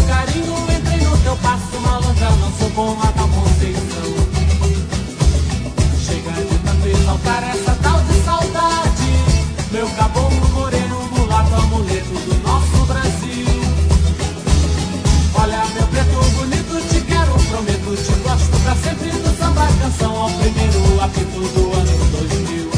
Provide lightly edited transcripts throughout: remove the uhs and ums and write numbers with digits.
carinho, entrei no teu passo, malandra, não sou como a tal Conceição. Chega de tanto exaltar essa tal de saudade, meu caboclo moreno, mulato, amuleto do nosso Brasil. Olha meu preto bonito, te quero, prometo, te gosto pra sempre do samba canção ao primeiro apito do ano 2000.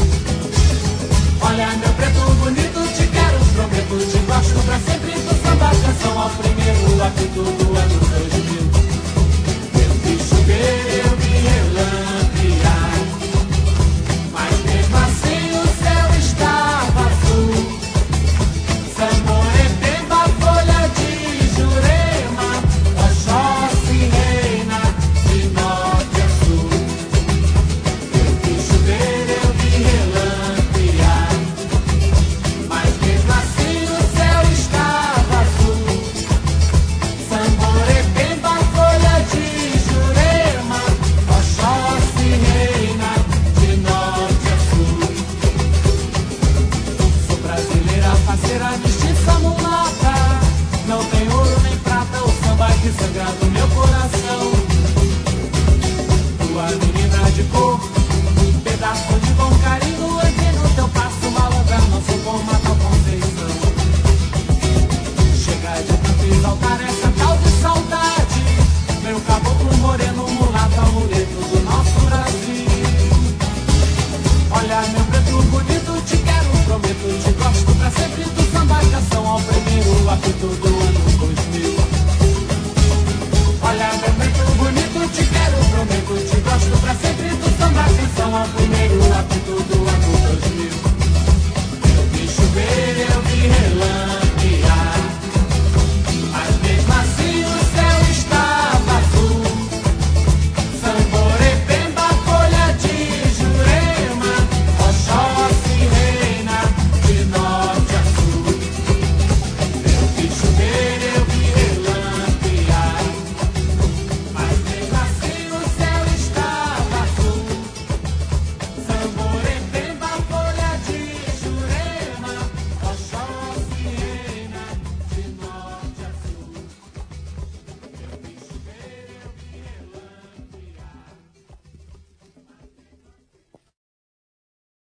Olha meu preto bonito, te quero, prometo, te gosto pra sempre do samba canção ao primeiro apito do ano 2000. Eu vi chover, eu vi relampear, mas mesmo assim o céu estava azul. Samorepemba, folha de Jurema, Oxóssi reina de norte a sul. Eu vi chover, eu vi relampear, mas mesmo assim o céu estava azul. Samorepemba, folha de Jurema, Oxóssi reina de norte a sul. Sou brasileira, parceira, mestiça, mulata, não tem ouro nem prata, o samba que sangra do meu coração. Tua menina de cor, pedaço de bom carinho, entrei no teu passo, malandra, não sou como a tal Conceição. Chega de tanto exaltar essa tal de saudade, meu caboclo moreno, mulato, amuleto do nosso Brasil. Olha meu preto bonito, te quero, prometo, te gosto pra sempre do samba canção ao primeiro apito do ano